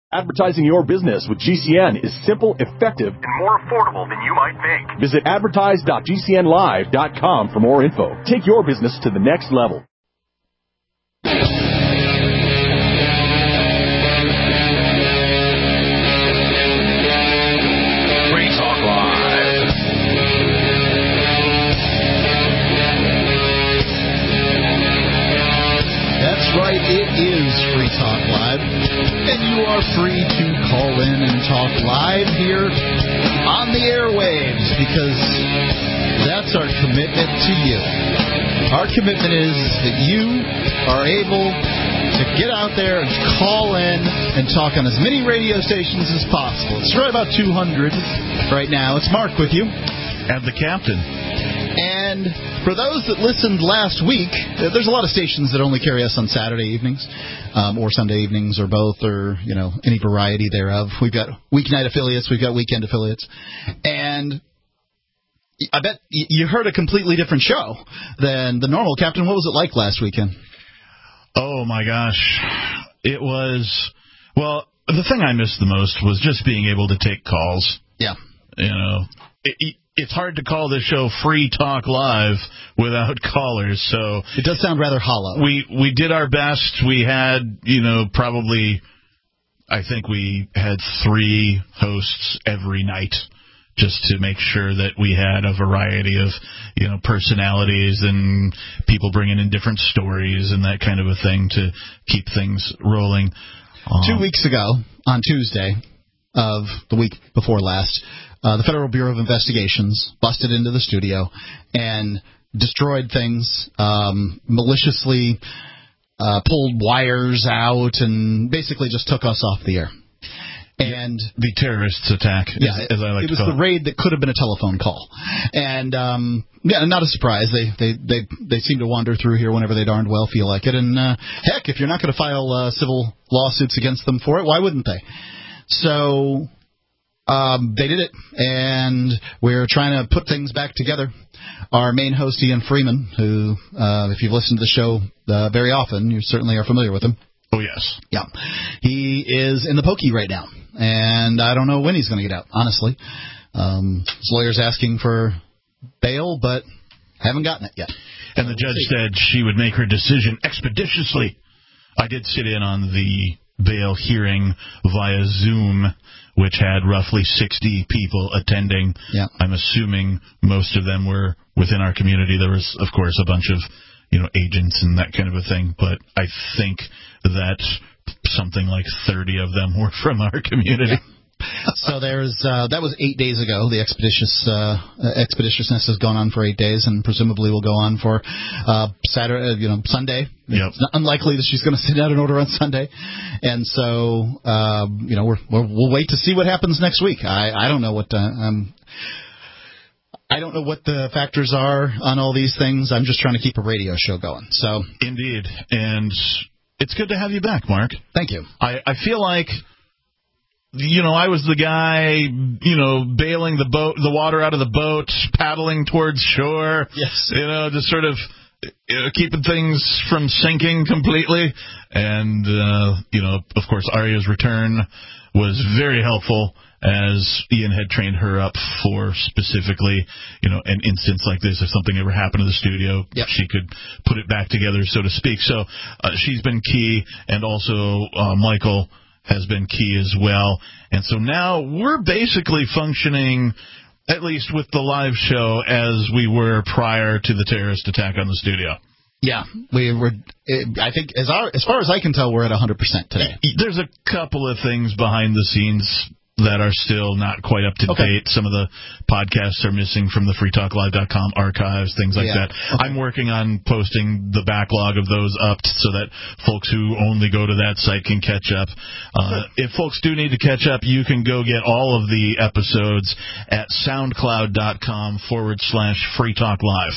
Advertising your business with GCN is simple, effective, and more affordable than you might think. Visit advertise.gcnlive.com for more info. Take your business to the next level. Free Talk Live. That's right, it is Free Talk Live. And you are free to call in and talk live here on the airwaves, because that's our commitment to you. Our commitment is that you are able to get out there and call in and talk on as many radio stations as possible. It's right about 200 right now. It's Mark with you. And the captain. And for those that listened last week, there's a lot of stations that only carry us on Saturday evenings, or Sunday evenings, or both, or, you know, any variety thereof. We've got weeknight affiliates, we've got weekend affiliates. And I bet you heard a completely different show than the normal. Captain, what was it like last weekend? Oh, my gosh. It was, well, the thing I missed the most was just being able to take calls. Yeah. You know, it's hard to call this show Free Talk Live without callers, so it does sound rather hollow. We did our best. We had, you know, probably, I think we had 3 hosts every night, just to make sure that we had a variety of, you know, personalities and people bringing in different stories and that kind of a thing to keep things rolling. 2 weeks ago, on Tuesday of the week before last, the Federal Bureau of Investigations busted into the studio and destroyed things, maliciously pulled wires out, and basically just took us off the air. And the terrorists attack, as I like to call it. It was the raid that could have been a telephone call. And, yeah, not a surprise. They seem to wander through here whenever they darned well feel like it. And, heck, if you're not going to file civil lawsuits against them for it, why wouldn't they? So they did it, and we're trying to put things back together. Our main host, Ian Freeman, who, if you've listened to the show very often, you certainly are familiar with him. Oh, yes. Yeah. He is in the pokey right now, and I don't know when he's going to get out, honestly. His lawyer's asking for bail, but haven't gotten it yet. And the judge said she would make her decision expeditiously. I did sit in on the bail hearing via Zoom, which had roughly 60 people attending. Yeah. I'm assuming most of them were within our community. There was, of course, a bunch of, you know, agents and that kind of a thing, but I think that something like 30 of them were from our community. Yeah. So there's that was 8 days ago. The expeditiousness has gone on for 8 days, and presumably will go on for Saturday, Sunday. Yep. It's not unlikely that she's going to send out an order on Sunday, and so we'll wait to see what happens next week. I don't know what I don't know what the factors are on all these things. I'm just trying to keep a radio show going. So indeed, and it's good to have you back, Mark. Thank you. I feel like, you know, I was the guy, you know, bailing the water out of the boat, paddling towards shore. Yes. You know, just sort of keeping things from sinking completely. And, of course, Aria's return was very helpful, as Ian had trained her up for specifically, you know, an instance like this. If something ever happened to the studio, yep, she could put it back together, so to speak. So she's been key, and also Michael has been key as well. And so now we're basically functioning, at least with the live show, as we were prior to the terrorist attack on the studio. Yeah, we were. I think, as far as I can tell, we're at 100% today. There's a couple of things behind the scenes that are still not quite up to date. Some of the podcasts are missing from the freetalklive.com archives, things like that. Okay. I'm working on posting the backlog of those up so that folks who only go to that site can catch up. If folks do need to catch up, you can go get all of the episodes at soundcloud.com/freetalklive.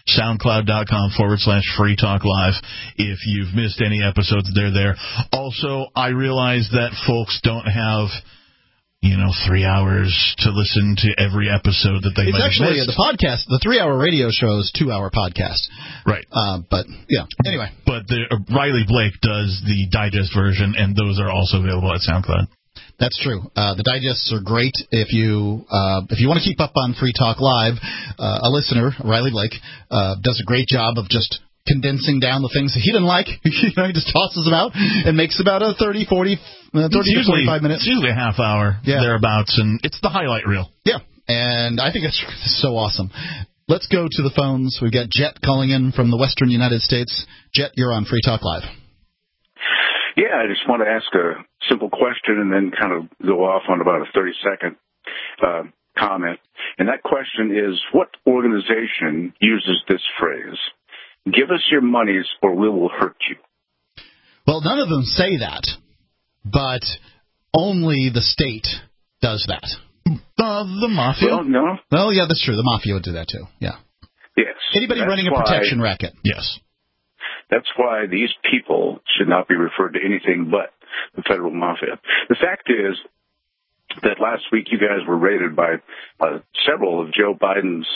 SoundCloud.com/freetalklive. If you've missed any episodes, they're there. Also, I realize that folks don't have, 3 hours to listen to every episode that they might have missed. It's actually the podcast. The 3-hour radio show is 2-hour podcast. Right. But, yeah, anyway. But Riley Blake does the digest version, and those are also available at SoundCloud. That's true. The digests are great. If you want to keep up on Free Talk Live, a listener, Riley Blake, does a great job of just condensing down the things that he didn't like. He just tosses them out and makes about a 30 to 45 minutes. It's usually a half hour, thereabouts, and it's the highlight reel. Yeah, and I think it's so awesome. Let's go to the phones. We've got Jet calling in from the western United States. Jet, you're on Free Talk Live. Yeah, I just want to ask a simple question and then kind of go off on about a 30-second comment. And that question is, what organization uses this phrase? Give us your monies or we will hurt you. Well, none of them say that, but only the state does that. The mafia? Well, no. Well, yeah, that's true. The mafia would do that, too. Yeah. Yes. Anybody running a protection racket? Yes. That's why these people should not be referred to anything but the federal mafia. The fact is that last week you guys were raided by several of Joe Biden's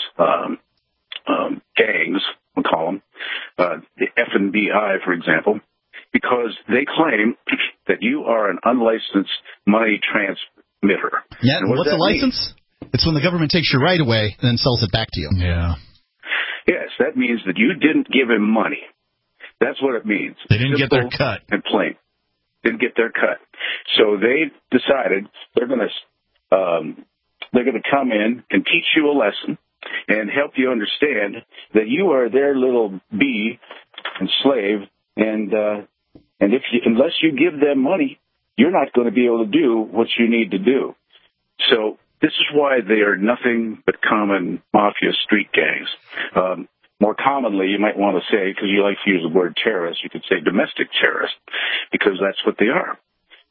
gangs, we'll call them, the FNBI, for example, because they claim that you are an unlicensed money transmitter. Yeah, what's a license? Mean? It's when the government takes your right away and then sells it back to you. Yeah. Yes, that means that you didn't give him money. That's what it means. They didn't get their cut. And plain. Didn't get their cut. So they decided they're going to come in and teach you a lesson and help you understand that you are their little bee and slave, and unless you give them money, you're not going to be able to do what you need to do. So this is why they are nothing but common mafia street gangs. More commonly, you might want to say, because you like to use the word terrorist, you could say domestic terrorists, because that's what they are.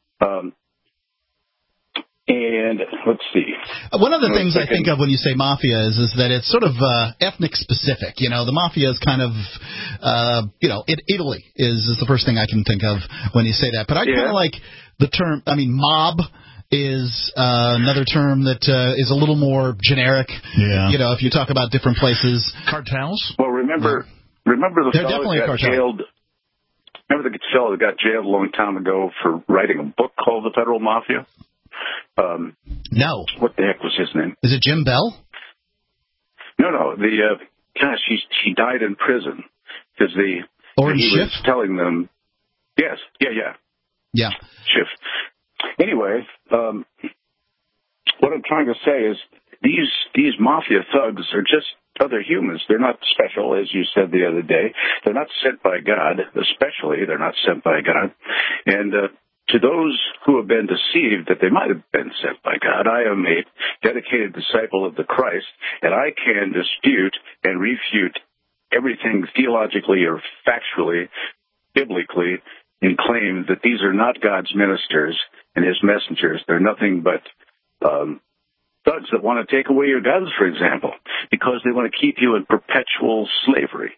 And let's see. One of the things I think of when you say mafia is that it's sort of ethnic specific. You know, the mafia is kind of, Italy is the first thing I can think of when you say that. But I kind of like the term, mob is another term that is a little more generic. Yeah. You know, if you talk about different places. Cartels? Well, remember the fellow that got jailed. Remember the fellow that got jailed a long time ago for writing a book called The Federal Mafia? No. What the heck was his name? Is it Jim Bell? No. He died in prison because he was telling them. Yes. Yeah. Schiff. Anyway, what I'm trying to say is these mafia thugs are just other humans. They're not special, as you said the other day. They're not sent by God, especially. They're not sent by God. And to those who have been deceived that they might have been sent by God, I am a dedicated disciple of the Christ, and I can dispute and refute everything theologically or factually, biblically, and claim that these are not God's ministers and his messengers. They're nothing but thugs that want to take away your guns, for example, because they want to keep you in perpetual slavery.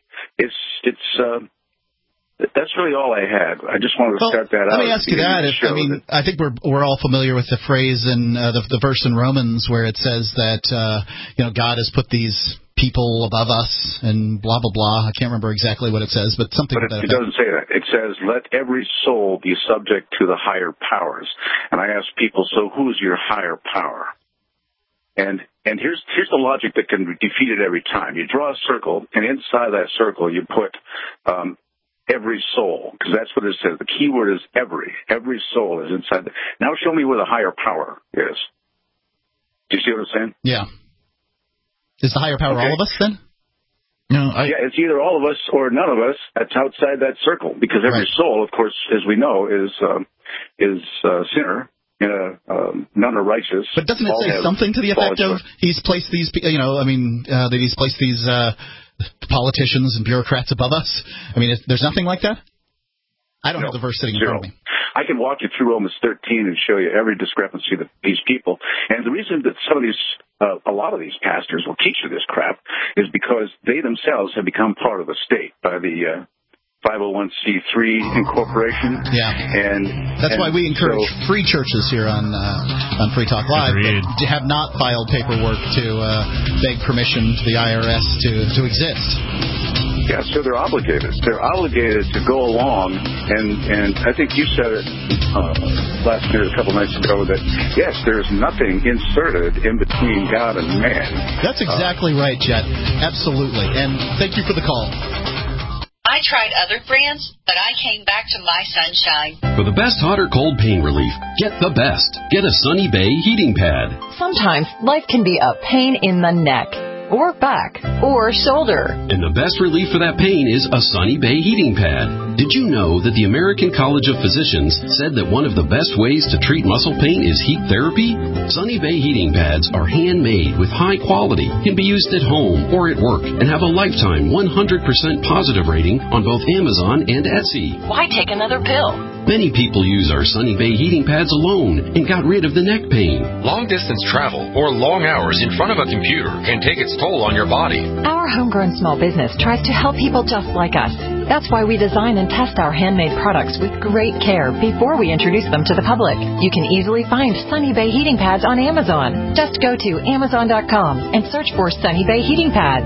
That's really all I had. I just wanted to start that out. Let me ask you that. I think we're all familiar with the phrase in the verse in Romans where it says that God has put these people above us and blah blah blah. I can't remember exactly what it says, but something. But it doesn't say that. It says, "Let every soul be subject to the higher powers." And I ask people, so who's your higher power? And here's the logic that can defeat it every time. You draw a circle, and inside that circle you put every soul, because that's what it says. The key word is every. Every soul is inside. Now show me where the higher power is. Do you see what I'm saying? Yeah. Is the higher power all of us then? No. Yeah, it's either all of us or none of us. That's outside that circle, because every soul, of course, as we know, is a sinner. None are righteous. But doesn't it say something to the effect of he's placed these, that he's placed these politicians and bureaucrats above us? I mean, there's nothing like that? I don't have the verse sitting in front of me. I can walk you through Romans 13 and show you every discrepancy that these people, and the reason that a lot of these pastors will teach you this crap is because they themselves have become part of the state by the 501c3 incorporation. Yeah, and that's why we encourage free churches here on Free Talk Live that have not filed paperwork to beg permission to the IRS to exist. Yeah, so they're obligated. They're obligated to go along, and I think you said it last year, a couple nights ago, that, yes, there's nothing inserted in between God and man. That's exactly right, Chet. Absolutely. And thank you for the call. I tried other brands, but I came back to My Sunshine. For the best hot or cold pain relief, get the best. Get a Sunny Bay heating pad. Sometimes life can be a pain in the neck, or back, or shoulder. And the best relief for that pain is a Sunny Bay heating pad. Did you know that the American College of Physicians said that one of the best ways to treat muscle pain is heat therapy? Sunny Bay heating pads are handmade with high quality, can be used at home or at work, and have a lifetime 100% positive rating on both Amazon and Etsy. Why take another pill? Many people use our Sunny Bay heating pads alone and got rid of the neck pain. Long-distance travel or long hours in front of a computer can take its toll on your body. Our homegrown small business tries to help people just like us. That's why we design and test our handmade products with great care before we introduce them to the public. You can easily find Sunny Bay heating pads on Amazon. Just go to Amazon.com and search for Sunny Bay heating pads.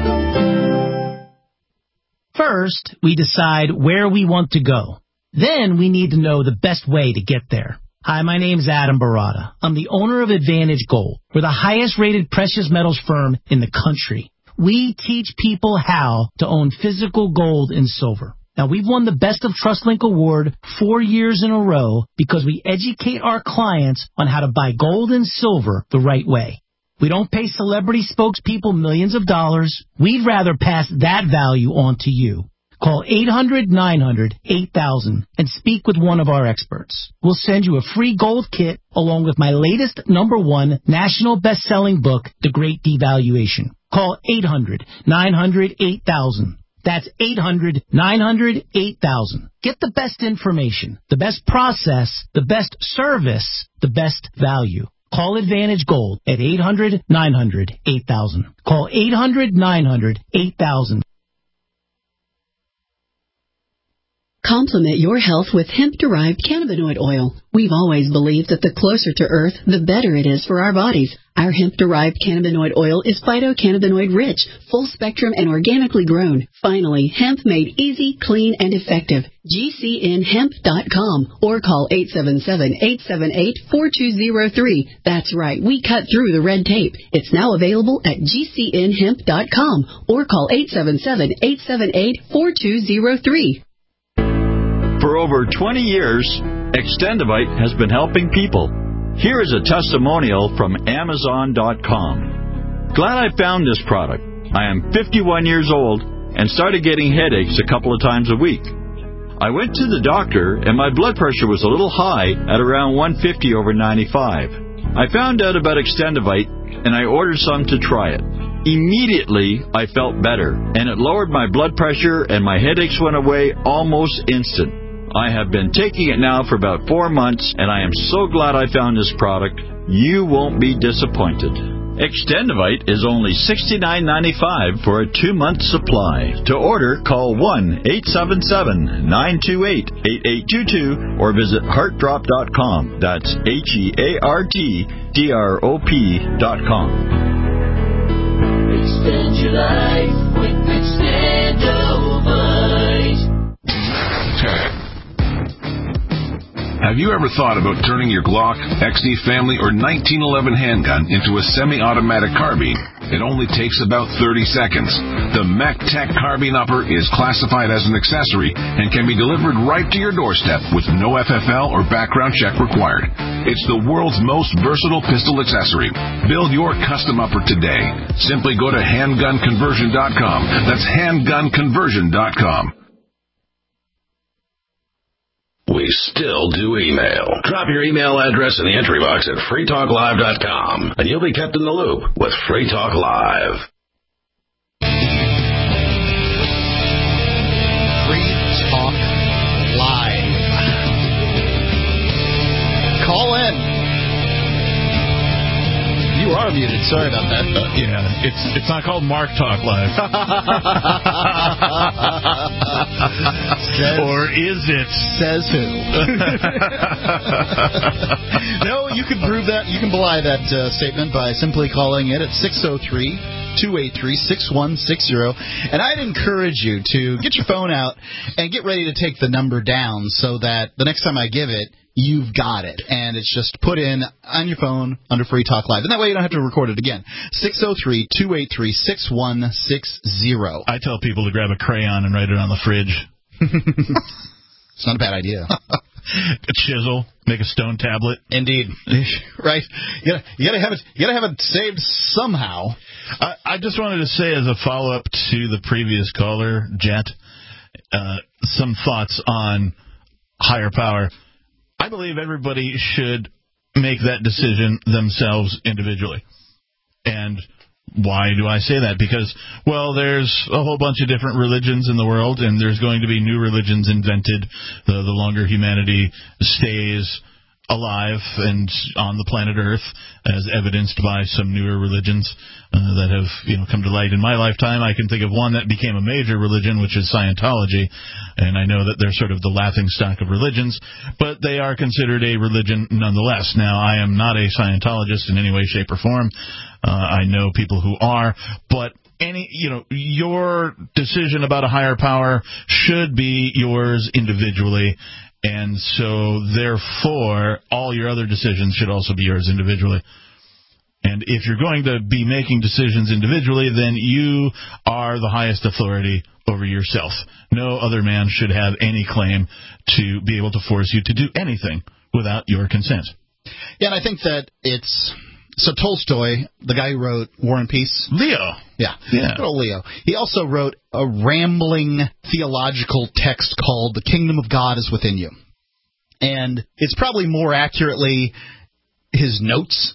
First, we decide where we want to go. Then we need to know the best way to get there. Hi, my name is Adam Barada. I'm the owner of Advantage Gold. We're the highest-rated precious metals firm in the country. We teach people how to own physical gold and silver. Now, we've won the Best of TrustLink Award 4 years in a row because we educate our clients on how to buy gold and silver the right way. We don't pay celebrity spokespeople millions of dollars. We'd rather pass that value on to you. Call 800-900-8000 and speak with one of our experts. We'll send you a free gold kit along with my latest #1 national best-selling book, The Great Devaluation. Call 800-900-8000. That's 800-900-8000. Get the best information, the best process, the best service, the best value. Call Advantage Gold at 800-900-8000. Call 800-900-8000. Complement your health with hemp-derived cannabinoid oil. We've always believed that the closer to Earth, the better it is for our bodies. Our hemp-derived cannabinoid oil is phytocannabinoid-rich, full-spectrum, and organically grown. Finally, hemp made easy, clean, and effective. GCNhemp.com or call 877-878-4203. That's right, we cut through the red tape. It's now available at GCNhemp.com or call 877-878-4203. For over 20 years, Extendivite has been helping people. Here is a testimonial from Amazon.com. Glad I found this product. I am 51 years old and started getting headaches a couple of times a week. I went to the doctor and my blood pressure was a little high at around 150/95. I found out about Extendivite and I ordered some to try it. Immediately, I felt better, and it lowered my blood pressure and my headaches went away almost instant. I have been taking it now for about 4 months, and I am so glad I found this product. You won't be disappointed. Extendivite is only $69.95 for a 2-month supply. To order, call 1-877-928-8822 or visit heartdrop.com. That's HEARTDROP.com. Extend your life with Extendivite. Have you ever thought about turning your Glock, XD Family, or 1911 handgun into a semi-automatic carbine? It only takes about 30 seconds. The MacTech Carbine Upper is classified as an accessory and can be delivered right to your doorstep with no FFL or background check required. It's the world's most versatile pistol accessory. Build your custom upper today. Simply go to handgunconversion.com. That's handgunconversion.com. We still do email. Drop your email address in the entry box at freetalklive.com, and you'll be kept in the loop with Free Talk Live. Free Talk Live. Call in. You are muted. Sorry about that. Yeah, it's not called Mark Talk Live. Or is it? Says who? No, you can prove that. You can belie that statement by simply calling it at 603-283-6160. And I'd encourage you to get your phone out and get ready to take the number down so that the next time I give it, you've got it. And it's just put in on your phone under Free Talk Live. And that way you don't have to record it again. 603-283-6160. I tell people to grab a crayon and write it on the fridge. It's not a bad idea. A chisel, make a stone tablet. Indeed, right? You gotta have it. You gotta have it saved somehow. I just wanted to say, as a follow-up to the previous caller, Jet, some thoughts on higher power. I believe everybody should make that decision themselves individually. And why do I say that? Because, well, there's a whole bunch of different religions in the world, and there's going to be new religions invented the longer humanity stays alive and on the planet Earth, as evidenced by some newer religions that have come to light in my lifetime. I can think of one that became a major religion, which is Scientology, and I know that they're sort of the laughingstock of religions, but they are considered a religion nonetheless. Now, I am not a Scientologist in any way, shape, or form. I know people who are, but your decision about a higher power should be yours individually. And so, therefore, all your other decisions should also be yours individually. And if you're going to be making decisions individually, then you are the highest authority over yourself. No other man should have any claim to be able to force you to do anything without your consent. Yeah, and I think that it's... So Tolstoy, the guy who wrote War and Peace. Leo. Yeah. Good old Leo. He also wrote a rambling theological text called The Kingdom of God is Within You. And it's probably more accurately his notes,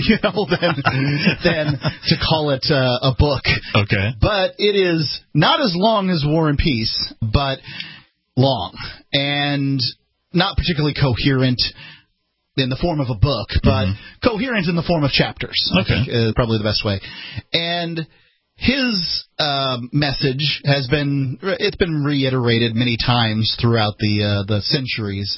than to call it a book. Okay. But it is not as long as War and Peace, but long. And not particularly coherent in the form of a book, but coherent in the form of chapters. Okay. I think is probably the best way. And his message has been reiterated many times throughout the centuries.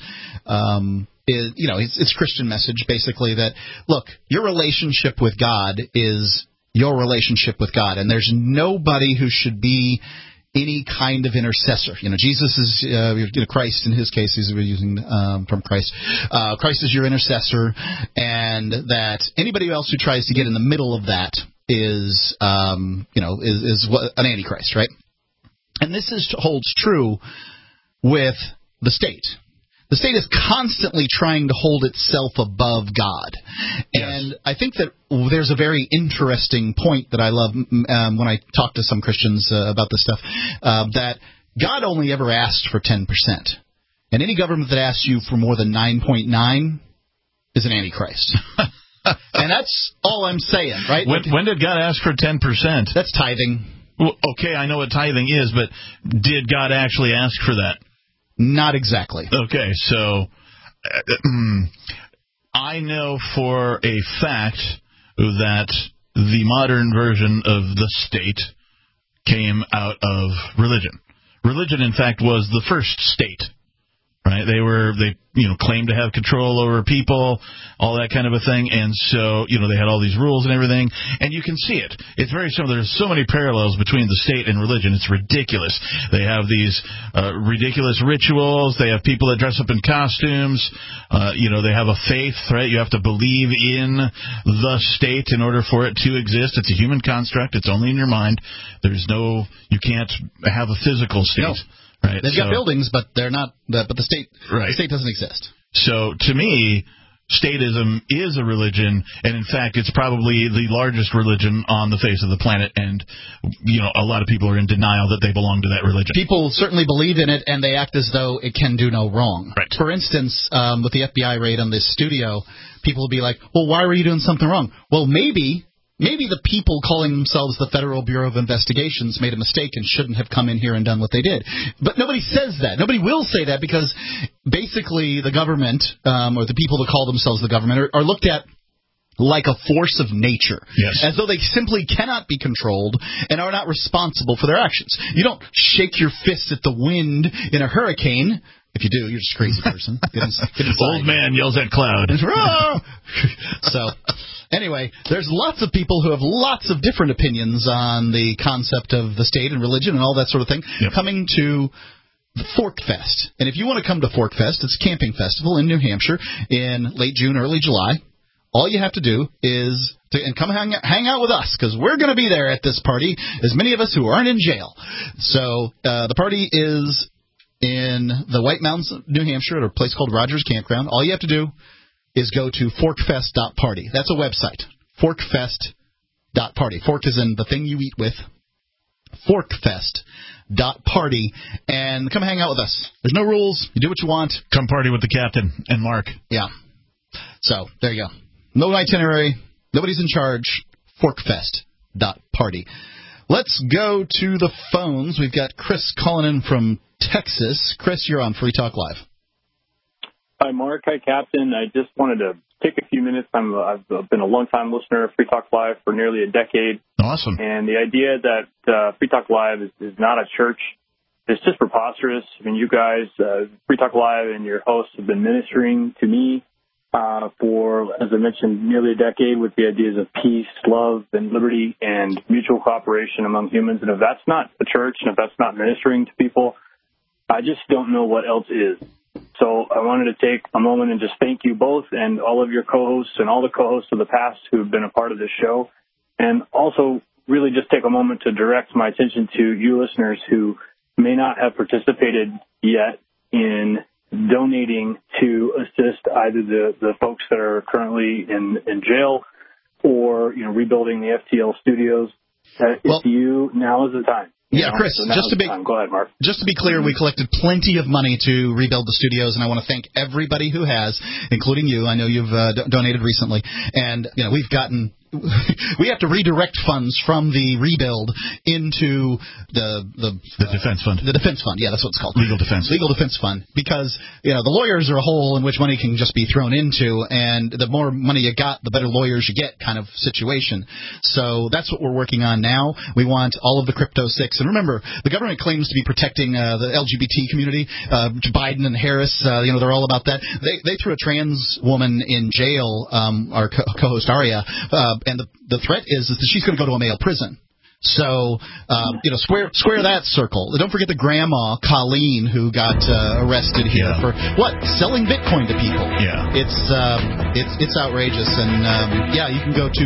It's Christian message, basically, that, look, your relationship with God is your relationship with God, and there's nobody who should be any kind of intercessor. Jesus is Christ. In his case, we're using from Christ. Christ is your intercessor, and that anybody else who tries to get in the middle of that is an antichrist, right? And this holds true with the state. The state is constantly trying to hold itself above God. And I think that there's a very interesting point that I love when I talk to some Christians about this stuff, that God only ever asked for 10%. And any government that asks you for more than 9.9 is an antichrist. And that's all I'm saying, right? When did God ask for 10%? That's tithing. Well, okay, I know what tithing is, but did God actually ask for that? Not exactly. Okay, so I know for a fact that the modern version of the state came out of religion. Religion, in fact, was the first state. Right? They claimed to have control over people, all that kind of a thing, and so, they had all these rules and everything, and you can see it. It's very similar. There's so many parallels between the state and religion. It's ridiculous. They have these ridiculous rituals. They have people that dress up in costumes. They have a faith, right? You have to believe in the state in order for it to exist. It's a human construct. It's only in your mind. You can't have a physical state. No. Right, they've got buildings, but they're not. But the state, the state doesn't exist. So, to me, statism is a religion, and in fact, it's probably the largest religion on the face of the planet. And a lot of people are in denial that they belong to that religion. People certainly believe in it, and they act as though it can do no wrong. Right. For instance, with the FBI raid on this studio, people will be like, "Well, why were you doing something wrong?" Well, maybe the people calling themselves the Federal Bureau of Investigations made a mistake and shouldn't have come in here and done what they did. But nobody says that. Nobody will say that, because basically the government, or the people that call themselves the government, are looked at like a force of nature. Yes. As though they simply cannot be controlled and are not responsible for their actions. You don't shake your fist at the wind in a hurricane. If you do, you're just a crazy person. Get inside. Old man yells at cloud. So, anyway, there's lots of people who have lots of different opinions on the concept of the state and religion and all that sort of thing, coming to Fork Fest. And if you want to come to Fork Fest, it's a camping festival in New Hampshire in late June, early July. All you have to do is come hang out with us, because we're going to be there at this party, as many of us who aren't in jail. So the party is in the White Mountains, New Hampshire, at a place called Rogers Campground. All you have to do is go to forkfest.party. That's a website, forkfest.party. Fork is in the thing you eat with. Forkfest.party, and come hang out with us. There's no rules. You do what you want. Come party with the captain and Mark. Yeah. So there you go. No itinerary. Nobody's in charge. Forkfest.party. Let's go to the phones. We've got Chris calling in from Texas. Chris, you're on Free Talk Live. Hi, Mark. Hi, Captain. I just wanted to take a few minutes. I've been a long-time listener of Free Talk Live for nearly a decade. Awesome. And the idea that Free Talk Live is not a church is just preposterous. I mean, you guys, Free Talk Live and your hosts have been ministering to me for, as I mentioned, nearly a decade with the ideas of peace, love, and liberty and mutual cooperation among humans. And if that's not a church and if that's not ministering to people, I just don't know what else is. So I wanted to take a moment and just thank you both and all of your co-hosts and all the co-hosts of the past who have been a part of this show. And also really just take a moment to direct my attention to you listeners who may not have participated yet in donating to assist either the folks that are currently in jail or, rebuilding the FTL studios. If you, now is the time. Yeah, Chris, so go ahead, Mark. Just to be clear, we collected plenty of money to rebuild the studios, and I want to thank everybody who has, including you. I know you've donated recently, and we've gotten. We have to redirect funds from the rebuild into the defense fund. The defense fund, yeah, that's what it's called. Legal defense fund, because the lawyers are a hole in which money can just be thrown into, and the more money you got, the better lawyers you get, kind of situation. So that's what we're working on now. We want all of the Crypto 6, and remember, the government claims to be protecting the LGBT community. Biden and Harris, they're all about that. They threw a trans woman in jail, our co-host Aria. And the threat is that she's going to go to a male prison. So, square that circle. Don't forget the grandma, Colleen, who got arrested here for, selling Bitcoin to people. Yeah. It's outrageous. And, you can go to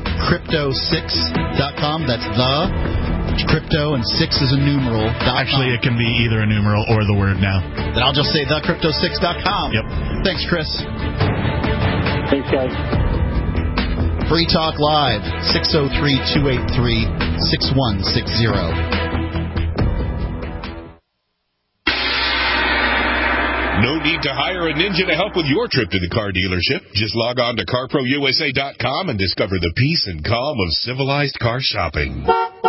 thecrypto6.com. That's the crypto, and 6 is a numeral. Actually, it can be either a numeral or the word now. Then I'll just say thecrypto6.com. Yep. Thanks, Chris. Thanks, guys. Free Talk Live, 603-283-6160. No need to hire a ninja to help with your trip to the car dealership. Just log on to CarProUSA.com and discover the peace and calm of civilized car shopping.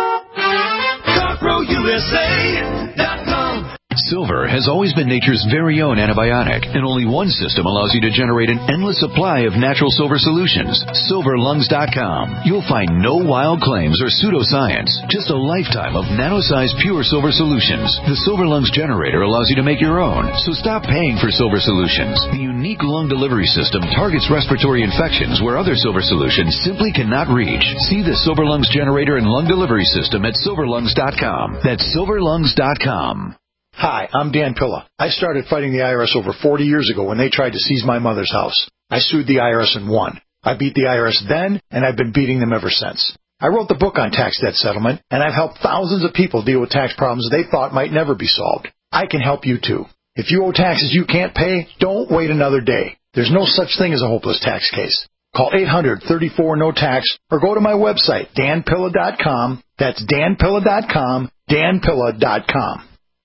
CarProUSA.com. Silver has always been nature's very own antibiotic, and only one system allows you to generate an endless supply of natural silver solutions. SilverLungs.com. You'll find no wild claims or pseudoscience, just a lifetime of nano-sized pure silver solutions. The Silver Lungs generator allows you to make your own, so stop paying for silver solutions. The unique lung delivery system targets respiratory infections where other silver solutions simply cannot reach. See the Silver Lungs generator and lung delivery system at SilverLungs.com. That's SilverLungs.com. Hi, I'm Dan Pilla. I started fighting the IRS over 40 years ago when they tried to seize my mother's house. I sued the IRS and won. I beat the IRS then, and I've been beating them ever since. I wrote the book on tax debt settlement, and I've helped thousands of people deal with tax problems they thought might never be solved. I can help you too. If you owe taxes you can't pay, don't wait another day. There's no such thing as a hopeless tax case. Call 800-34-NO-TAX or go to my website, danpilla.com. That's danpilla.com, danpilla.com.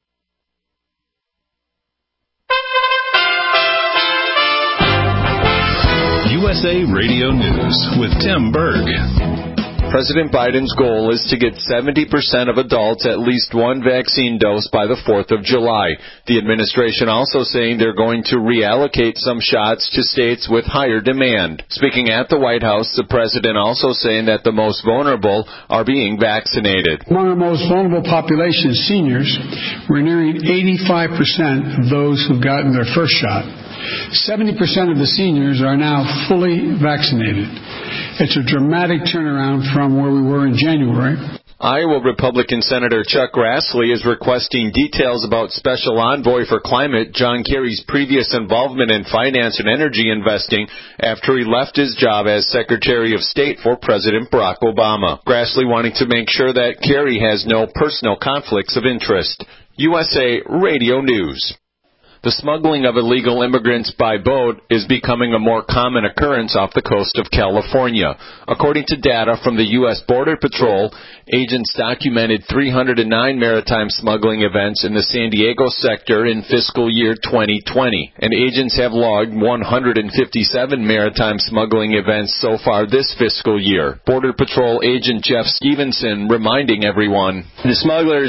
USA Radio News with Tim Berg. President Biden's goal is to get 70% of adults at least one vaccine dose by the 4th of July. The administration also saying they're going to reallocate some shots to states with higher demand. Speaking at the White House, the president also saying that the most vulnerable are being vaccinated. Among our most vulnerable populations, seniors, we're nearing 85% of those who've gotten their first shot. 70% of the seniors are now fully vaccinated. It's a dramatic turnaround from where we were in January. Iowa Republican Senator Chuck Grassley is requesting details about Special Envoy for Climate John Kerry's previous involvement in finance and energy investing after he left his job as Secretary of State for President Barack Obama. Grassley wanting to make sure that Kerry has no personal conflicts of interest. USA Radio News. The smuggling of illegal immigrants by boat is becoming a more common occurrence off the coast of California. According to data from the U.S. Border Patrol, agents documented 309 maritime smuggling events in the San Diego sector in fiscal year 2020, and agents have logged 157 maritime smuggling events so far this fiscal year. Border Patrol agent Jeff Stevenson reminding everyone, the smugglers,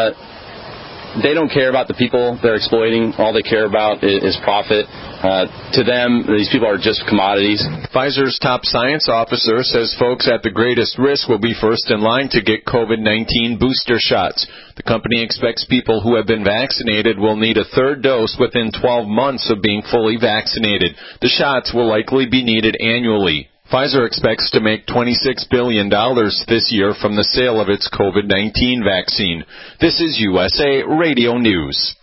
they don't care about the people they're exploiting. All they care about is profit. To them, these people are just commodities. Pfizer's top science officer says folks at the greatest risk will be first in line to get COVID-19 booster shots. The company expects people who have been vaccinated will need a third dose within 12 months of being fully vaccinated. The shots will likely be needed annually. Pfizer expects to make $26 billion this year from the sale of its COVID-19 vaccine. This is USA Radio News.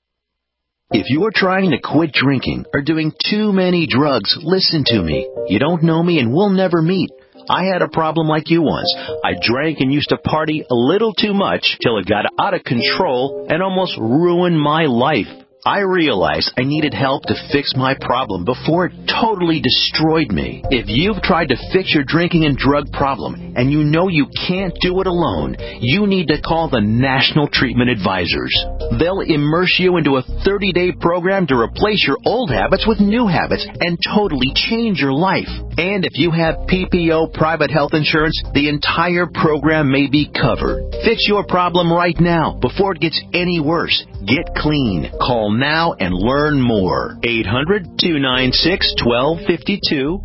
If you're trying to quit drinking or doing too many drugs, listen to me. You don't know me and we'll never meet. I had a problem like you once. I drank and used to party a little too much till it got out of control and almost ruined my life. I realized I needed help to fix my problem before it totally destroyed me. If you've tried to fix your drinking and drug problem and you know you can't do it alone, you need to call the National Treatment Advisors. They'll immerse you into a 30-day program to replace your old habits with new habits and totally change your life. And if you have PPO private health insurance, the entire program may be covered. Fix your problem right now before it gets any worse. Get clean. Call now and learn more. 800-296-1252.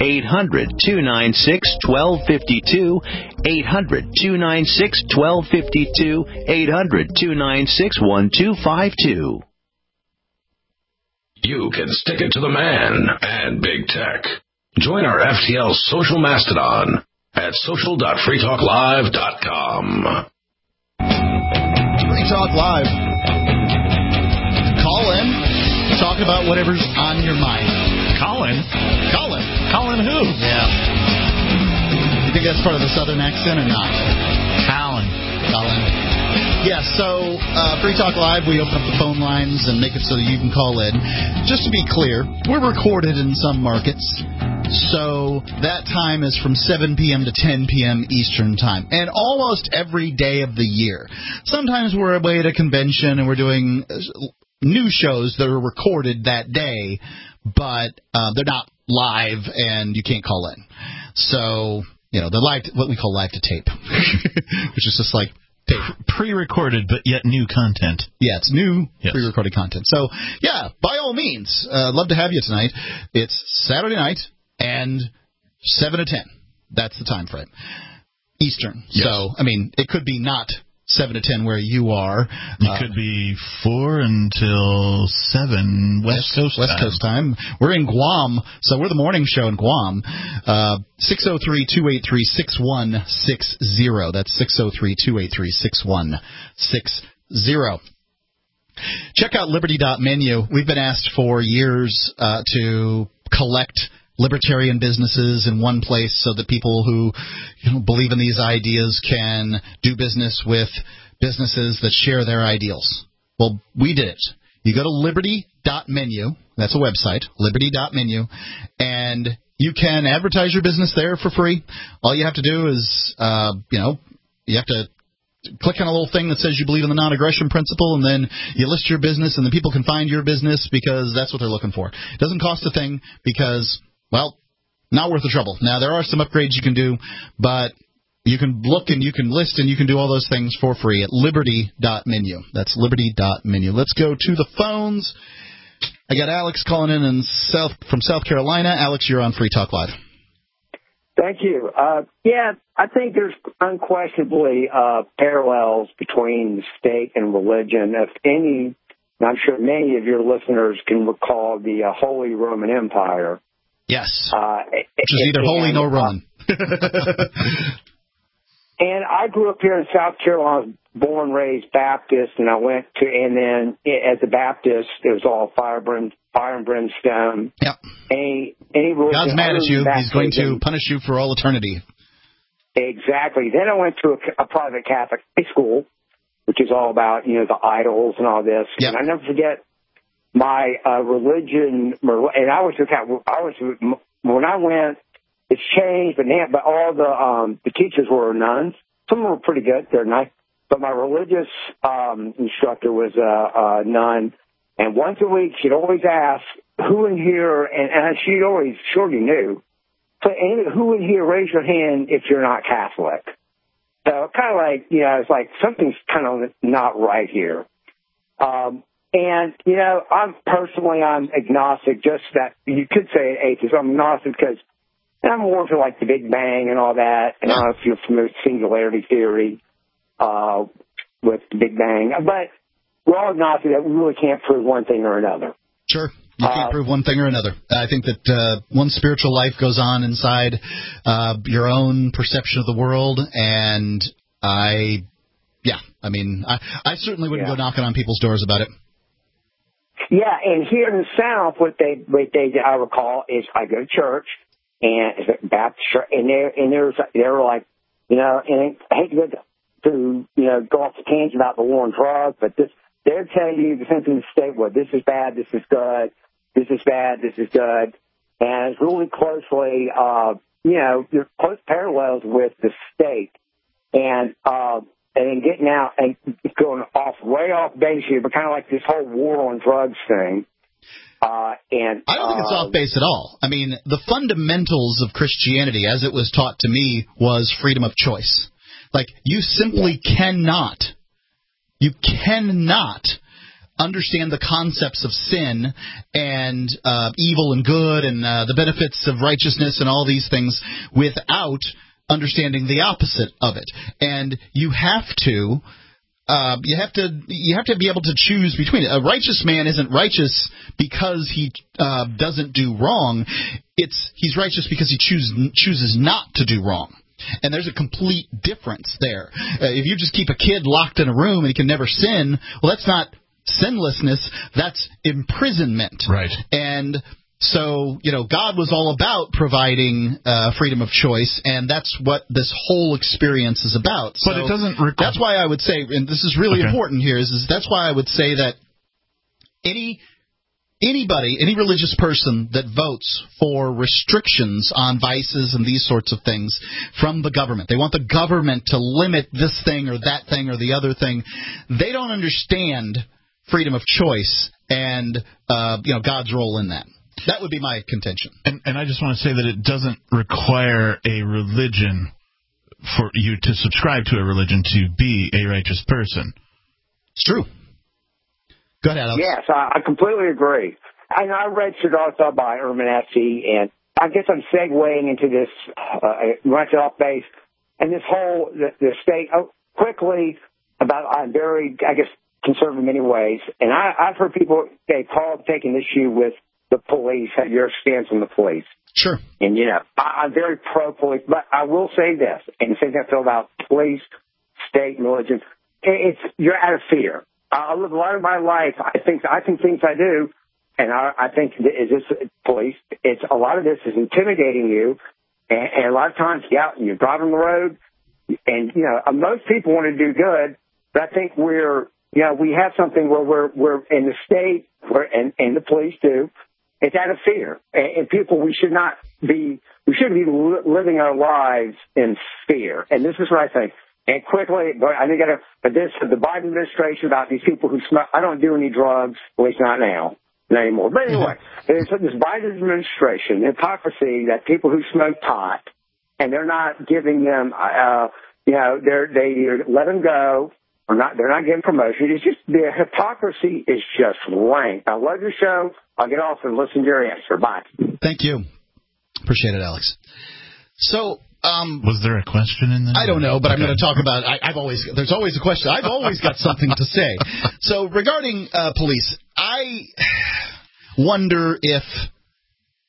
800-296-1252. 800-296-1252. 800-296-1252. You can stick it to the man and big tech. Join our FTL social mastodon at social.freetalklive.com. Free Talk Live. Call in. Talk about whatever's on your mind. Colin? Colin who? Yeah. You think that's part of the Southern accent or not? Colin. Yeah, so Free Talk Live, we open up the phone lines and make it so that you can call in. Just to be clear, we're recorded in some markets, so that time is from 7 p.m. to 10 p.m. Eastern Time, and almost every day of the year. Sometimes we're away at a convention and we're doing new shows that are recorded that day, but they're not live and you can't call in. So, you know, they're live, what we call live to tape, which is just like pre-recorded, but yet new content. Yeah, it's new pre-recorded content. So, yeah, by all means, love to have you tonight. It's Saturday night and 7 to 10. That's the time frame. Eastern. Yes. So, I mean, it could be not 7 to 10 where you are. It could be 4 until 7 West Coast time. We're in Guam, so we're the morning show in Guam. 603-283-6160. That's 603-283-6160. Check out Liberty.menu. We've been asked for years to collect libertarian businesses in one place so that people who believe in these ideas can do business with businesses that share their ideals. Well, we did it. You go to liberty.menu. That's a website, liberty.menu, and you can advertise your business there for free. All you have to do is, you have to click on a little thing that says you believe in the non-aggression principle, and then you list your business, and then people can find your business because that's what they're looking for. It doesn't cost a thing because, well, not worth the trouble. Now, there are some upgrades you can do, but you can look and you can list and you can do all those things for free at liberty.menu. That's liberty.menu. Let's go to the phones. I got Alex calling in from South Carolina. Alex, you're on Free Talk Live. Thank you. Yeah, I think there's unquestionably parallels between the state and religion. If any, and I'm sure many of your listeners can recall the Holy Roman Empire. Yes, which is neither holy nor Roman. And I grew up here in South Carolina. I was born, raised Baptist, and I went to, and then as a Baptist, it was all fire and brimstone. Yep. God's mad at you. He's going to punish you for all eternity. Exactly. Then I went to a private Catholic high school, which is all about, the idols and all this. Yep. And I never forget my religion, and I was when I went, it's changed, but all the teachers were nuns. Some of them were pretty good. They're nice. But my religious instructor was a nun, and once a week she'd always ask, who in here, and she'd always surely knew, so who in here, raise your hand if you're not Catholic. So kind of like, it's like something's kind of not right here. And, I'm agnostic, just that you could say atheist. I'm agnostic because I'm more for like the Big Bang and all that. And I don't know if you're familiar with singularity theory with the Big Bang. But we're all agnostic that we really can't prove one thing or another. Sure. You can't prove one thing or another. I think that one spiritual life goes on inside your own perception of the world, and I certainly wouldn't go knocking on people's doors about it. Yeah, and here in the South, what they I recall is I go to church and it's a Baptist church, and they're like, and I hate to go off the tangent about the war on drugs, but they're telling you the same thing in the state. Well, this is bad, this is good. This is bad, this is good. And it's really closely, there's close parallels with the state. And getting out and going way off base here, but kind of like this whole war on drugs thing. I don't think it's off base at all. I mean, the fundamentals of Christianity, as it was taught to me, was freedom of choice. Like, you simply cannot understand the concepts of sin and evil and good and the benefits of righteousness and all these things without understanding the opposite of it. And you have to be able to choose between it. A righteous man isn't righteous because he doesn't do wrong. He's righteous because he chooses not to do wrong. And there's a complete difference there. If you just keep a kid locked in a room and he can never sin, well, that's not sinlessness, that's imprisonment. Right. And so, God was all about providing freedom of choice, and that's what this whole experience is about. So but it doesn't that's why I would say, and this is really important here, is that's why I would say that any religious person that votes for restrictions on vices and these sorts of things from the government, they want the government to limit this thing or that thing or the other thing, they don't understand freedom of choice and God's role in that. That would be my contention. And I just want to say that it doesn't require a religion for you to subscribe to a religion to be a righteous person. It's true. Go ahead, Alex. Yes, I completely agree. I read Siddhartha by Herman Hesse, and I guess I'm segueing into this right off base, and this whole the state quickly about. I'm very, conservative in many ways, and I've heard people taking issue with the police. Have your stance on the police? Sure. And I'm very pro-police, but I will say this, and the same thing I feel about police, state, and religion. You're out of fear. I live a lot of my life. I think things I do, and I think is this police. It's a lot of this is intimidating you, and a lot of times you're driving the road, and most people want to do good, but I think we have something where we're in the state, and the police do. It's out of fear, and people we shouldn't be living our lives in fear. And this is what I think. And quickly, the Biden administration about these people who smoke. I don't do any drugs, at least not now, not anymore. But anyway, it's this Biden administration hypocrisy that people who smoke pot, and they're not giving them, they let them go. They're not getting promotion. It's just the hypocrisy is just rank. I love your show. I'll get off and listen to your answer. Bye. Thank you. Appreciate it, Alex. So, was there a question in there? I don't know, but I'm going to talk about. There's always a question. I've always got something to say. So regarding police, I wonder if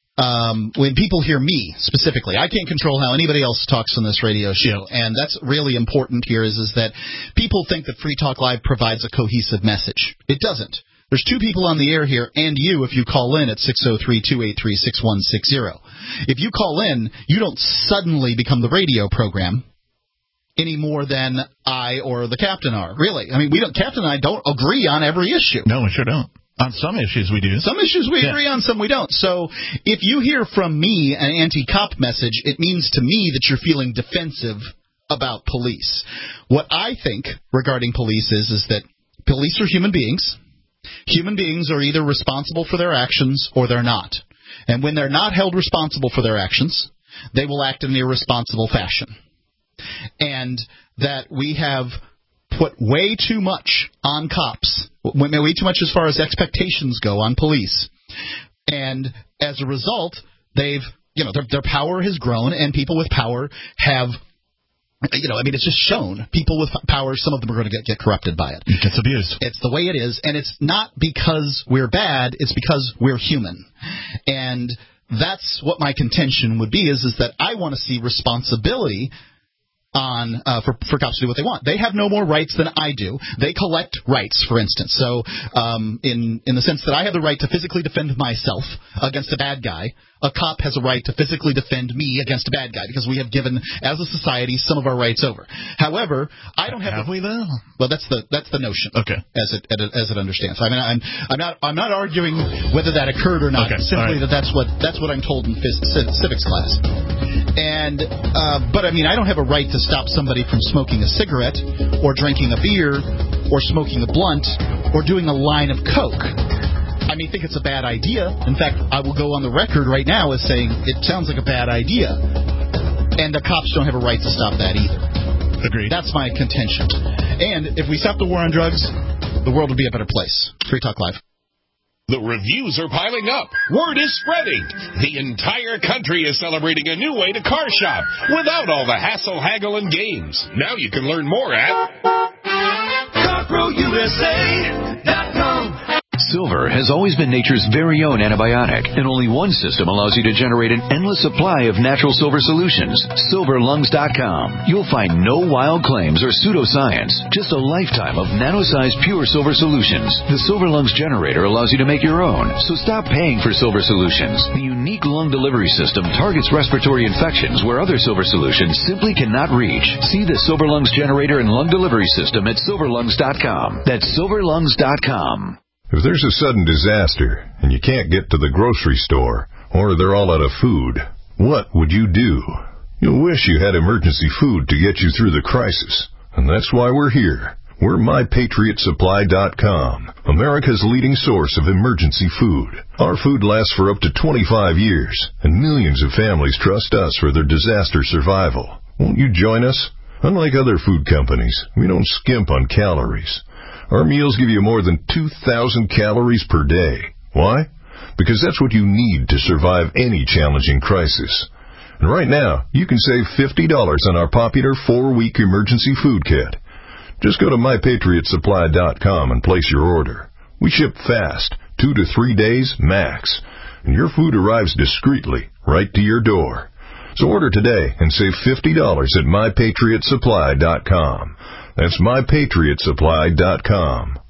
when people hear me specifically, I can't control how anybody else talks on this radio show, and that's really important here is that people think that Free Talk Live provides a cohesive message. It doesn't. There's two people on the air here, and you, if you call in at 603-283-6160. If you call in, you don't suddenly become the radio program any more than I or the captain are. Really. I mean, Captain and I don't agree on every issue. No, we sure don't. On some issues we do. Some issues we agree on, some we don't. So if you hear from me an anti-cop message, it means to me that you're feeling defensive about police. What I think regarding police is that police are human beings. Human beings are either responsible for their actions or they're not. And when they're not held responsible for their actions, they will act in an irresponsible fashion. And that we have put way too much on cops, way too much as far as expectations go on police. And as a result, their power has grown, and people with power have, it's just shown. People with power, some of them are going to get corrupted by it. It gets abused. It's the way it is, and it's not because we're bad, it's because we're human. And that's what my contention would be, is that I want to see responsibility for cops to do what they want. They have no more rights than I do. They collect rights, for instance. So in the sense that I have the right to physically defend myself against a bad guy, a cop has a right to physically defend me against a bad guy, because we have given, as a society, some of our rights over. However, I don't have. Have we though? Well, that's the notion. Okay. As it understands. I mean, I'm not arguing whether that occurred or not. Okay. Simply right. that's what I'm told in civics class. And but I mean, I don't have a right to stop somebody from smoking a cigarette or drinking a beer or smoking a blunt or doing a line of coke. I mean, think it's a bad idea. In fact, I will go on the record right now as saying it sounds like a bad idea. And the cops don't have a right to stop that either. Agreed. That's my contention. And if we stop the war on drugs, the world would be a better place. Free Talk Live. The reviews are piling up. Word is spreading. The entire country is celebrating a new way to car shop without all the hassle, haggle, and games. Now you can learn more at CarProUSA.com. Silver has always been nature's very own antibiotic, and only one system allows you to generate an endless supply of natural silver solutions. SilverLungs.com. You'll find no wild claims or pseudoscience, just a lifetime of nano-sized pure silver solutions. The Silver Lungs generator allows you to make your own, so stop paying for silver solutions. The unique lung delivery system targets respiratory infections where other silver solutions simply cannot reach. See the Silver Lungs generator and lung delivery system at SilverLungs.com. That's SilverLungs.com. If there's a sudden disaster and you can't get to the grocery store, or they're all out of food, what would you do? You'll wish you had emergency food to get you through the crisis. And that's why we're here. We're MyPatriotSupply.com, America's leading source of emergency food. Our food lasts for up to 25 years, and millions of families trust us for their disaster survival. Won't you join us? Unlike other food companies, we don't skimp on calories. Our meals give you more than 2,000 calories per day. Why? Because that's what you need to survive any challenging crisis. And right now, you can save $50 on our popular 4-week emergency food kit. Just go to MyPatriotSupply.com and place your order. We ship fast, 2 to 3 days max, and your food arrives discreetly right to your door. So order today and save $50 at MyPatriotSupply.com. That's MyPatriotSupply.com.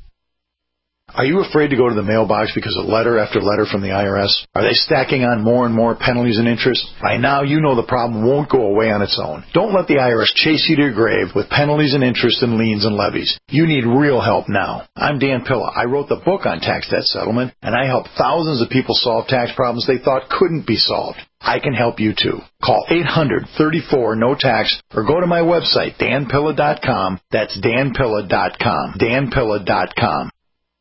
Are you afraid to go to the mailbox because of letter after letter from the IRS? Are they stacking on more and more penalties and interest? By now, you know the problem won't go away on its own. Don't let the IRS chase you to your grave with penalties and interest and liens and levies. You need real help now. I'm Dan Pilla. I wrote the book on tax debt settlement, and I helped thousands of people solve tax problems they thought couldn't be solved. I can help you too. Call 800-34-NO-TAX or go to my website, danpilla.com. That's danpilla.com. danpilla.com.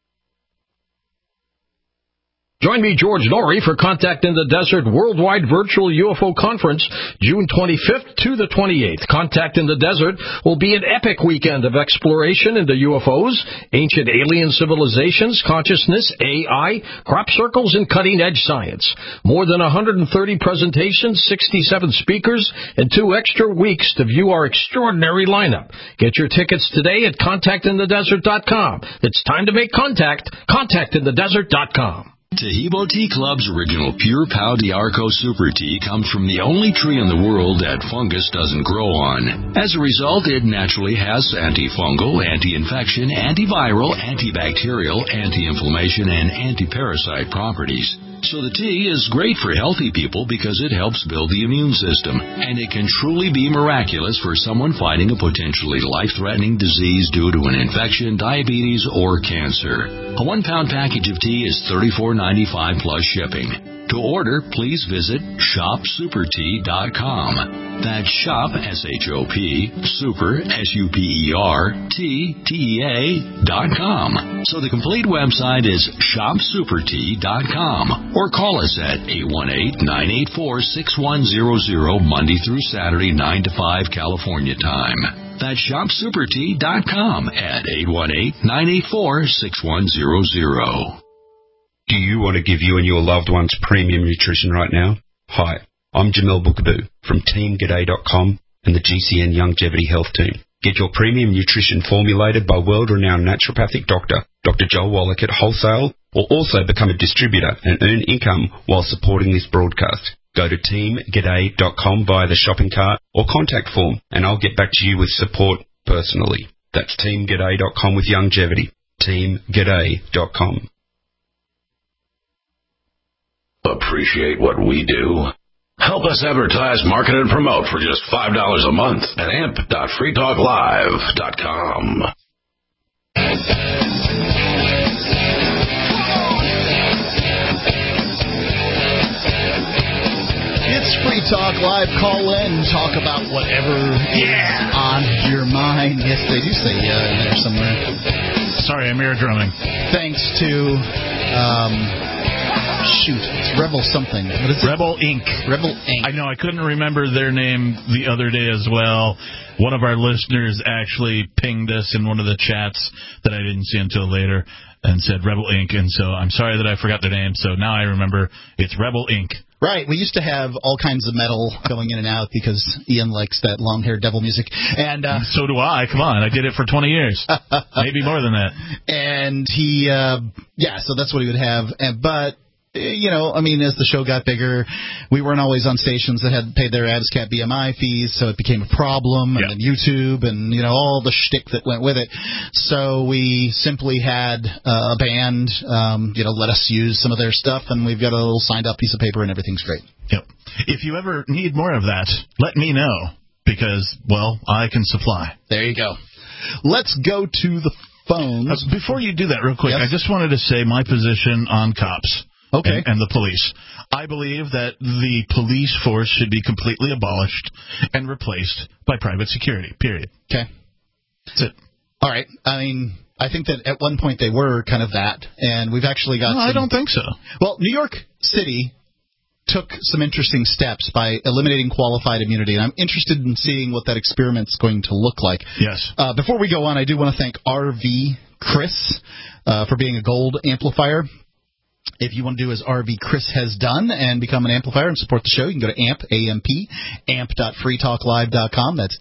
Join me, George Norrie, for Contact in the Desert Worldwide Virtual UFO Conference, June 25th to the 28th. Contact in the Desert will be an epic weekend of exploration into UFOs, ancient alien civilizations, consciousness, AI, crop circles, and cutting-edge science. More than 130 presentations, 67 speakers, and 2 extra weeks to view our extraordinary lineup. Get your tickets today at contactinthedesert.com. It's time to make contact. Contactinthedesert.com. Tahibo Tea Club's original Pure Pau d'Arco Super Tea comes from the only tree in the world that fungus doesn't grow on. As a result, it naturally has antifungal, anti-infection, antiviral, antibacterial, anti-inflammation, and anti-parasite properties. So the tea is great for healthy people because it helps build the immune system, and it can truly be miraculous for someone fighting a potentially life-threatening disease due to an infection, diabetes, or cancer. A 1-pound package of tea is $34.95 plus shipping. To order, please visit shopsupertea.com. That's shop, S-H-O-P, super, S-U-P-E-R, T-T-E-A.com. So the complete website is shopsupertea.com. Or call us at 818-984-6100 Monday through Saturday, 9 to 5 California time. That's shopsupertea.com at 818-984-6100. Do you want to give you and your loved ones premium nutrition right now? Hi, I'm Jamel Bookaboo from TeamGaday.com and the GCN Longevity Health Team. Get your premium nutrition formulated by world-renowned naturopathic doctor, Dr. Joel Wallach at Wholesale, or also become a distributor and earn income while supporting this broadcast. Go to TeamGaday.com via the shopping cart or contact form, and I'll get back to you with support personally. That's TeamGaday.com with longevity. TeamGaday.com. Appreciate what we do? Help us advertise, market, and promote for just $5 a month at amp.freetalklive.com. It's Free Talk Live. Call in, talk about whatever is on your mind. Yes, they do say in there somewhere. Sorry, I'm air drumming. Thanks to... it's Rebel something. What is it? Rebel Inc. Rebel Inc. I know, I couldn't remember their name the other day as well. One of our listeners actually pinged us in one of the chats that I didn't see until later and said Rebel Inc. And so I'm sorry that I forgot their name. So now I remember it's Rebel Inc. Right. We used to have all kinds of metal going in and out because Ian likes that long-haired devil music. And so do I. Come on. I did it for 20 years. Maybe more than that. And he, so that's what he would have. But... as the show got bigger, we weren't always on stations that had paid their ADSCAT BMI fees, so it became a problem, and then YouTube, and, all the shtick that went with it. So we simply had a band, let us use some of their stuff, and we've got a little signed-up piece of paper, and everything's great. Yep. If you ever need more of that, let me know, because, I can supply. There you go. Let's go to the phones. Before you do that, real quick, I just wanted to say my position on cops. Okay. And the police. I believe that the police force should be completely abolished and replaced by private security, period. Okay. That's it. All right. I think that at one point they were kind of that, and we've actually got I don't think so. Well, New York City took some interesting steps by eliminating qualified immunity, and I'm interested in seeing what that experiment's going to look like. Yes. Before we go on, I do want to thank RV Chris for being a gold amplifier. If you want to do as RV Chris has done and become an amplifier and support the show, you can go to amp.freetalklive.com. That's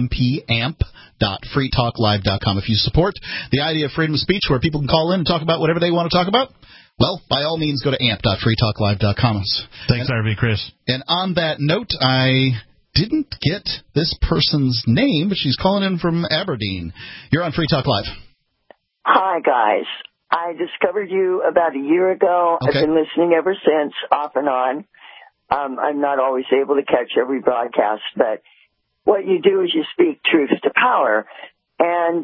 amp.freetalklive.com. If you support the idea of freedom of speech where people can call in and talk about whatever they want to talk about, well, by all means, go to amp.freetalklive.com. Thanks, RV Chris. And on that note, I didn't get this person's name, but she's calling in from Aberdeen. You're on Free Talk Live. Hi, guys. I discovered you about a year ago. Okay. I've been listening ever since, off and on. I'm not always able to catch every broadcast, but what you do is you speak truth to power. And,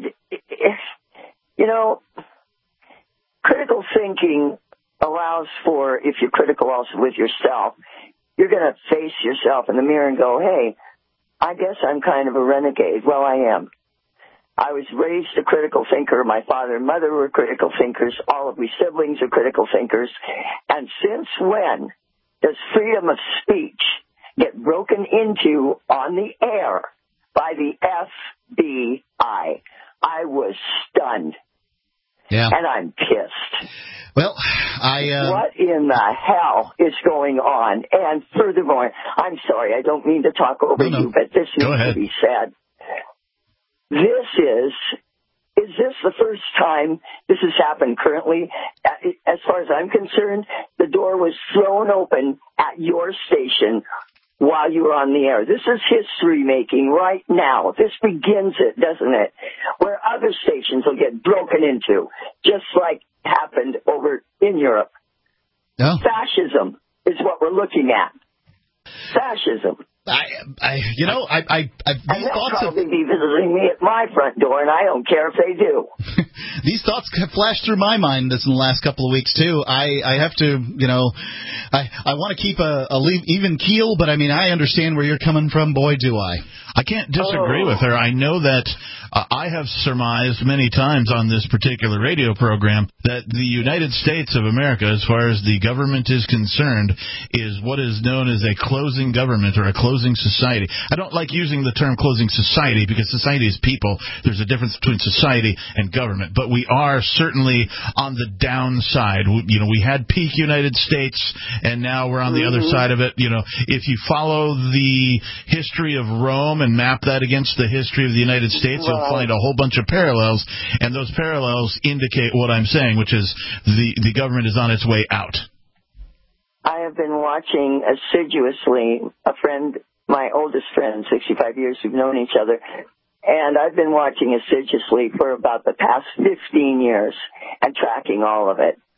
critical thinking allows for, if you're critical also with yourself, you're going to face yourself in the mirror and go, hey, I guess I'm kind of a renegade. Well, I am. I was raised a critical thinker. My father and mother were critical thinkers. All of my siblings are critical thinkers. And since when does freedom of speech get broken into on the air by the FBI? I was stunned. Yeah. And I'm pissed. Well, What in the hell is going on? And furthermore, I'm sorry, I don't mean to talk over you, but this needs to be said. Is this that's the first time this has happened currently. As far as I'm concerned, the door was thrown open at your station while you were on the air. This is history making right now. This begins it, doesn't it? Where other stations will get broken into, just like happened over in Europe. Yeah. Fascism is what we're looking at. Fascism. These thoughts will be visiting me at my front door, and I don't care if they do. These thoughts have flashed through my mind in the last couple of weeks too. I have to, I want to keep a even keel, but I mean, I understand where you're coming from. Boy, do I. I can't disagree with her. I know that I have surmised many times on this particular radio program that the United States of America, as far as the government is concerned, is what is known as a closing government or a closing society. I don't like using the term closing society because society is people. There's a difference between society and government. But we are certainly on the downside. We had peak United States, and now we're on the other side of it. If you follow the history of Rome and map that against the history of the United States, you'll find a whole bunch of parallels, and those parallels indicate what I'm saying, which is the government is on its way out. I have been watching assiduously my oldest friend, 65 years, we've known each other, and I've been watching assiduously for about the past 15 years and tracking all of it.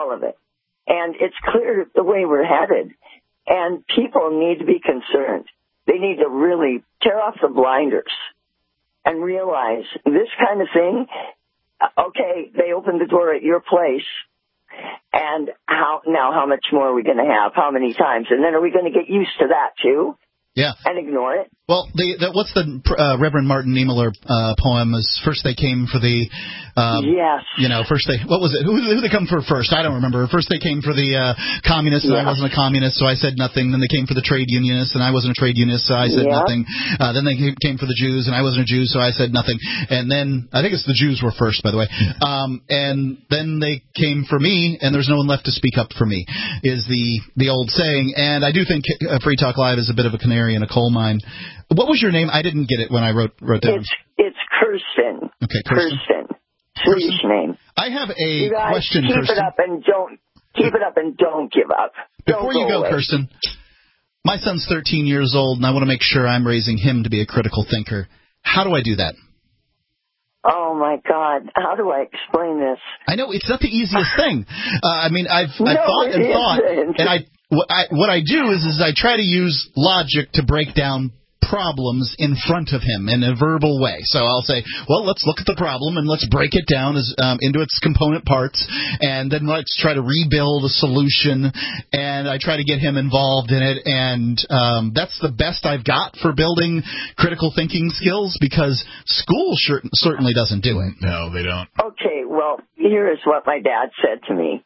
And it's clear the way we're headed, and people need to be concerned. They need to really tear off the blinders and realize this kind of thing, okay, they opened the door at your place, and how much more are we going to have? How many times? And then are we going to get used to that, too? Yeah. And ignore it? Well, what's the Reverend Martin Niemöller poem? Is first they came for the yes. First what was it? Who did they come for first? I don't remember. First they came for the communists, and I wasn't a communist, so I said nothing. Then they came for the trade unionists, and I wasn't a trade unionist, so I said nothing. Then they came for the Jews, and I wasn't a Jew, so I said nothing. And then I think it's the Jews were first, by the way. And then they came for me, and there's no one left to speak up for me, is the old saying. And I do think Free Talk Live is a bit of a canary in a coal mine. What was your name? I didn't get it when I wrote down. It's Kirsten. Okay, Kirsten. Swedish name. I have a you guys question, keep Kirsten. Keep it up and don't give up. Before you go, Kirsten, my son's 13 years old, and I want to make sure I'm raising him to be a critical thinker. How do I do that? Oh, my God. How do I explain this? I know, it's not the easiest thing. I've thought and thought, and what I do is I try to use logic to break down problems in front of him in a verbal way. So I'll say, well, let's look at the problem and let's break it down into its component parts, and then let's try to rebuild a solution, and I try to get him involved in it, and that's the best I've got for building critical thinking skills, because school certainly doesn't do it. No, they don't. Okay, well, here is what my dad said to me.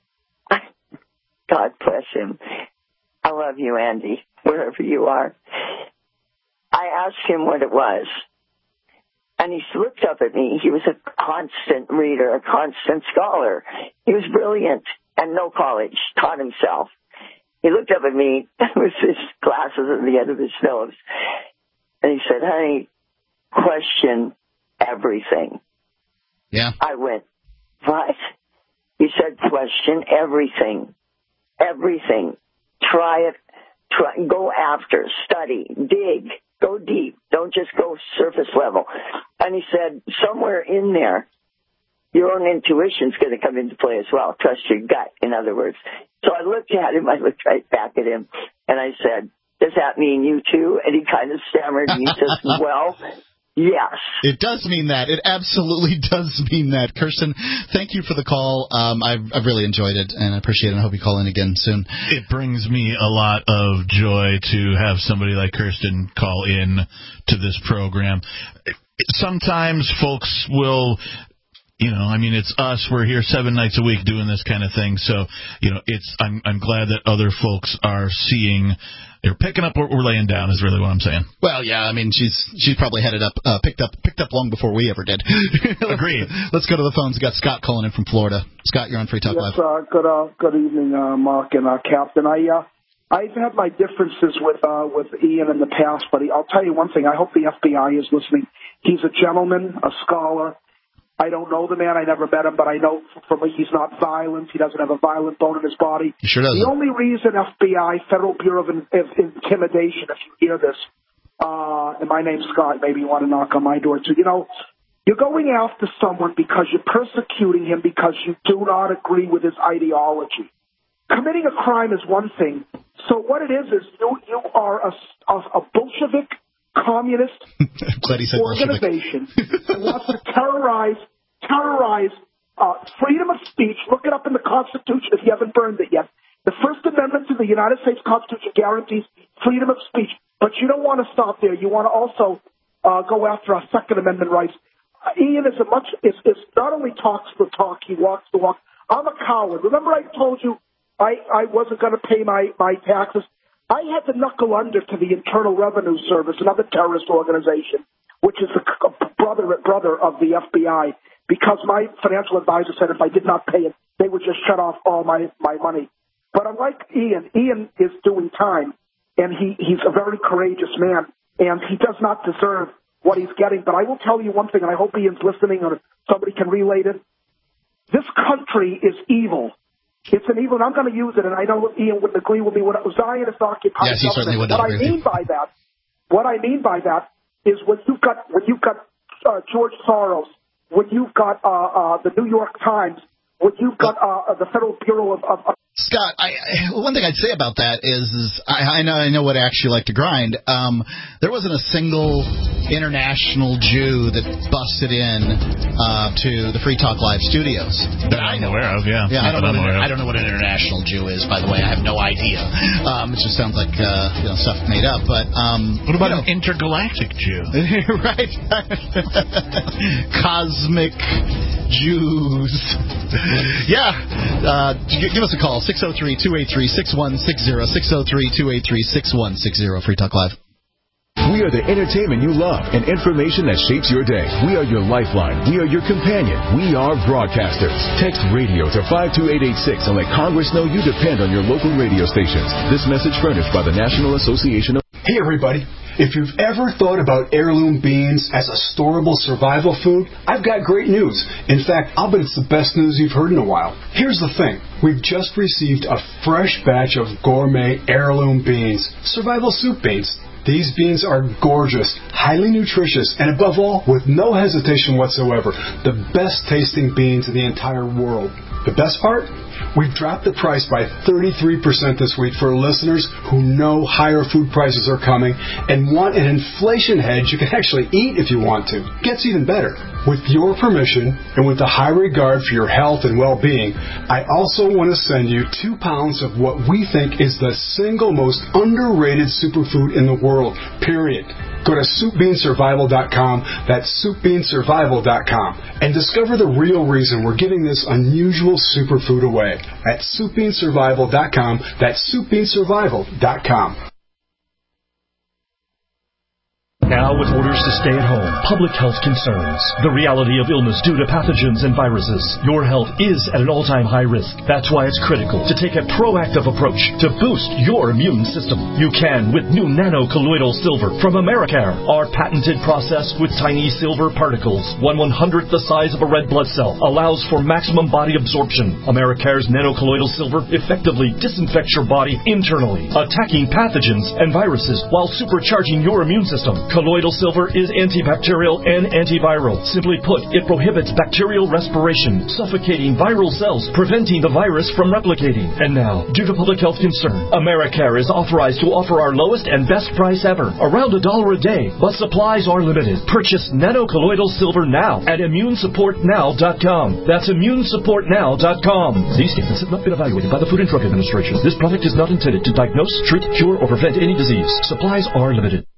God bless him. I love you, Andy, wherever you are. I asked him what it was, and he looked up at me. He was a constant reader, a constant scholar. He was brilliant and no college, taught himself. He looked up at me with his glasses at the end of his nose, and he said, honey, question everything. Yeah. I went, what? He said, question everything. Everything. Try it. Go after. Study. Dig. Go deep. Don't just go surface level. And he said, somewhere in there, your own intuition's going to come into play as well. Trust your gut, in other words. So I looked at him. I looked right back at him. And I said, does that mean you too? And he kind of stammered. And he says, well, yes. It does mean that. It absolutely does mean that. Kirsten, thank you for the call. I've really enjoyed it, and I appreciate it. I hope you call in again soon. It brings me a lot of joy to have somebody like Kirsten call in to this program. Sometimes folks will... it's us. We're here 7 nights a week doing this kind of thing. So, I'm glad that other folks are seeing, they're picking up what we're laying down is really what I'm saying. Well, yeah, she's probably headed up, picked up long before we ever did. Agreed. Let's go to the phones. We got Scott calling in from Florida. Scott, you're on Free Talk Live. Good evening, Mark and Captain. I've had my differences with Ian in the past, but I'll tell you one thing. I hope the FBI is listening. He's a gentleman, a scholar. I don't know the man. I never met him, but I know from he's not violent. He doesn't have a violent bone in his body. He sure doesn't. The only reason FBI, Federal Bureau of Intimidation, if you hear this, and my name's Scott, maybe you want to knock on my door too. You're going after someone because you're persecuting him because you do not agree with his ideology. Committing a crime is one thing. So what it is you are a Bolshevik communist organization that wants to terrorize freedom of speech. Look it up in the Constitution if you haven't burned it yet. The First Amendment to the United States Constitution guarantees freedom of speech, but you don't want to stop there. You want to also go after our Second Amendment rights. Ian is not only talks the talk, he walks the walk. I'm a coward. Remember I told you I wasn't going to pay my taxes? I had to knuckle under to the Internal Revenue Service, another terrorist organization, which is the brother of the FBI, because my financial advisor said if I did not pay it, they would just shut off all my money. But unlike Ian is doing time, and he's a very courageous man, and he does not deserve what he's getting. But I will tell you one thing, and I hope Ian's listening or somebody can relay it. This country is evil. It's an evil, and I'm going to use it, and I know Ian wouldn't agree with me when Zionist occupied. Yes, he certainly would not agree with you. What I mean by that is when you've got George Soros, when you've got the New York Times, when you've got the Federal Bureau of Scott, one thing I'd say about that is I know what axe you like to grind. There wasn't a single international Jew that busted in to the Free Talk Live studios that I'm aware of. Yeah, I don't know what an international Jew is, by the way. I have no idea. It just sounds like stuff made up. But what about an intergalactic Jew? Right, cosmic Jews. Yeah, give us a call. 603-283-6160, 603-283-6160, Free Talk Live. We are the entertainment you love and information that shapes your day. We are your lifeline. We are your companion. We are broadcasters. Text radio to 52886 and let Congress know you depend on your local radio stations. This message furnished by the National Association of... Hey, everybody. If you've ever thought about heirloom beans as a storable survival food, I've got great news. In fact, I'll bet it's the best news you've heard in a while. Here's the thing. We've just received a fresh batch of gourmet heirloom beans, survival soup beans. These beans are gorgeous, highly nutritious, and above all, with no hesitation whatsoever, the best tasting beans in the entire world. The best part? We've dropped the price by 33% this week for listeners who know higher food prices are coming and want an inflation hedge you can actually eat if you want to. Gets even better. With your permission and with the high regard for your health and well-being, I also want to send you 2 pounds of what we think is the single most underrated superfood in the world, period. Go to SoupBeanSurvival.com, that's SoupBeanSurvival.com, and discover the real reason we're giving this unusual superfood away at SoupBeanSurvival.com, that's SoupBeanSurvival.com. Now, with orders to stay at home, public health concerns, the reality of illness due to pathogens and viruses, your health is at an all-time high risk. That's why it's critical to take a proactive approach to boost your immune system. You can with new nano-colloidal silver from Americare. Our patented process with tiny silver particles, 1/100th the size of a red blood cell, allows for maximum body absorption. Americare's nano-colloidal silver effectively disinfects your body internally, attacking pathogens and viruses while supercharging your immune system. Colloidal silver is antibacterial and antiviral. Simply put, it prohibits bacterial respiration, suffocating viral cells, preventing the virus from replicating. And now, due to public health concern, Americare is authorized to offer our lowest and best price ever, around $1 a day, but supplies are limited. Purchase nano-colloidal silver now at ImmuneSupportNow.com. That's ImmuneSupportNow.com. These statements have not been evaluated by the Food and Drug Administration. This product is not intended to diagnose, treat, cure, or prevent any disease. Supplies are limited.